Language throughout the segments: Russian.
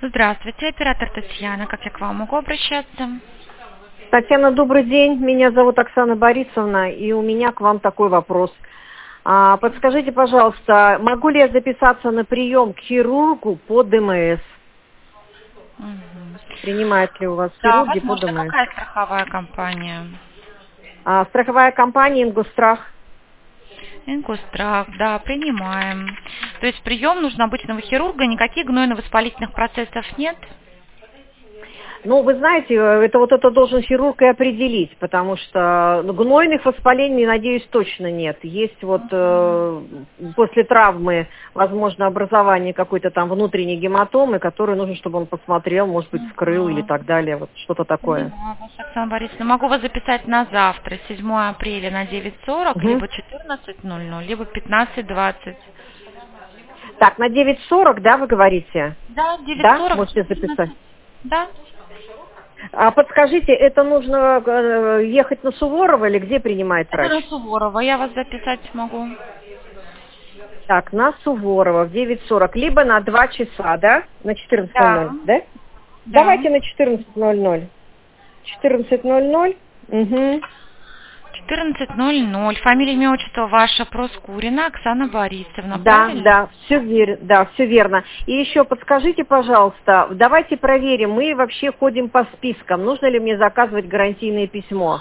Здравствуйте, оператор Татьяна. Как я к вам могу обращаться? Татьяна, добрый день. Меня зовут Оксана Борисовна, и у меня к вам такой вопрос. Подскажите, пожалуйста, могу ли я записаться на прием к хирургу по ДМС? Мгм. Принимают ли у вас Да, хирурги по возможно. ДМС? Какая страховая компания? Страховая компания «Ингосстрах». Ингосстрах, да, принимаем. То есть прием нужно обычного хирурга, никаких гнойно-воспалительных процессов нет? Ну, вы знаете, это должен хирург и определить, потому что гнойных воспалений, надеюсь, точно нет. Есть после травмы, возможно, образование какой-то там внутренней гематомы, которую нужно, чтобы он посмотрел, может быть, вскрыл или так далее, вот что-то такое. Понимаю вас, Оксана Борисовна. Могу вас записать на завтра, 7 апреля на 9:40, Угу. либо 14:00, либо 15:20. Так, на 9:40, да, вы говорите? Да, Да, 9:40, можете записать. 14. Да. А подскажите, это нужно ехать на Суворова или где принимает Это врач? на Суворова, я вас записать могу. Так, на Суворова в 9:40, либо на 2 часа, да? На 14:00, Да. да? Да. Давайте на 14:00. 14:00. Угу. 14:00. Фамилия, имя, отчество ваше, Проскурина Оксана Борисовна, Да, правильно? да, все верно. И еще подскажите, пожалуйста, давайте проверим, мы вообще ходим по спискам, нужно ли мне заказывать гарантийное письмо?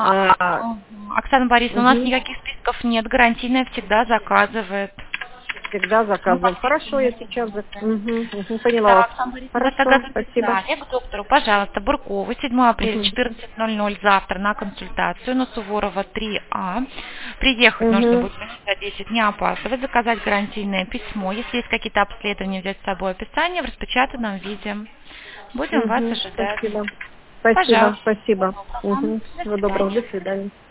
Оксана Борисовна, у нас Угу. никаких списков нет, гарантийная всегда заказывает. Всегда Мы по заказываем. Хорошо, спискам не я сейчас работаем. поняла Да, вас. Оксана Борисовна, вас тогда Хорошо, спасибо. записали к доктору, пожалуйста, Буркову, 7 апреля, Угу. 14:00 завтра на консультацию на Суворова 3А. Приехать нужно Угу. будет минут за 10, не опаздывать, заказать гарантийное письмо. Если есть какие-то обследования, взять с собой описание в распечатанном виде. Будем вас Угу. ожидать. Спасибо. Спасибо, Пожалуйста. спасибо. Вам. Угу. До Всего доброго, свидания. до свидания.